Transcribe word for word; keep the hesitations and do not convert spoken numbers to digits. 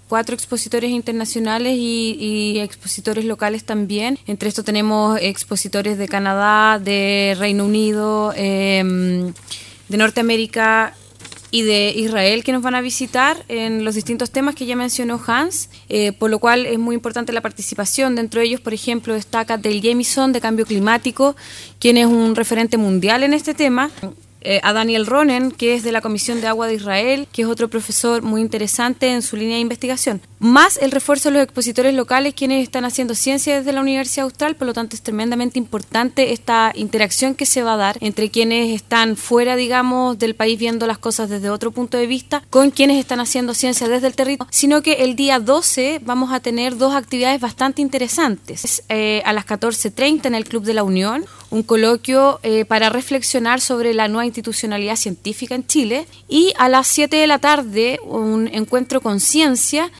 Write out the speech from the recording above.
cuatro expositores internacionales y, y expositores locales también. Entre estos tenemos expositores de Canadá, de Reino Unido, eh, de Norteamérica y de Israel, que nos van a visitar en los distintos temas que ya mencionó Hans, eh, por lo cual es muy importante la participación. Dentro de ellos, por ejemplo, destaca Dale Jamieson, de Cambio Climático, quien es un referente mundial en este tema. Eh, a Daniel Ronen, que es de la Comisión de Agua de Israel, que es otro profesor muy interesante en su línea de investigación. Más el refuerzo de los expositores locales, quienes están haciendo ciencia desde la Universidad Austral, por lo tanto es tremendamente importante esta interacción que se va a dar entre quienes están fuera, digamos, del país viendo las cosas desde otro punto de vista, con quienes están haciendo ciencia desde el territorio, sino que el día doce vamos a tener dos actividades bastante interesantes. Es, eh, a las catorce treinta en el Club de la Unión, un coloquio eh, para reflexionar sobre la nueva institucionalidad científica en Chile, y a las siete de la tarde un encuentro con ciencia